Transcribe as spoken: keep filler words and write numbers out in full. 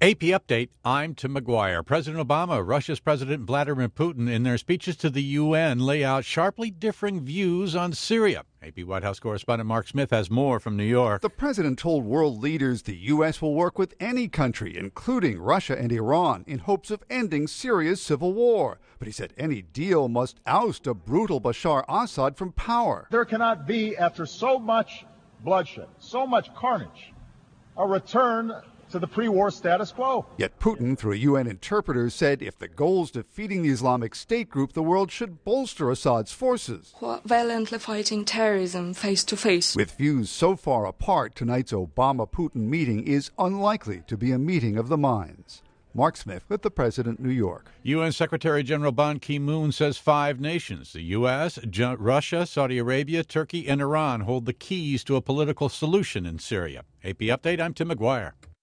A P Update, I'm Tim McGuire. President Obama, Russia's President Vladimir Putin, in their speeches to the U N, lay out sharply differing views on Syria. A P White House correspondent Mark Smith has more from New York. The president told world leaders the U S will work with any country, including Russia and Iran, in hopes of ending Syria's civil war. But he said any deal must oust a brutal Bashar Assad from power. There cannot be, after so much bloodshed, so much carnage, a return to the pre-war status quo. Yet Putin, through a U N interpreter, said if the goal is defeating the Islamic State group, the world should bolster Assad's forces. Who are violently fighting terrorism face to face. With views so far apart, tonight's Obama-Putin meeting is unlikely to be a meeting of the minds. Mark Smith with the President, New York. U N Secretary General Ban Ki-moon says five nations, the U S, J- Russia, Saudi Arabia, Turkey, and Iran, hold the keys to a political solution in Syria. A P Update, I'm Tim McGuire.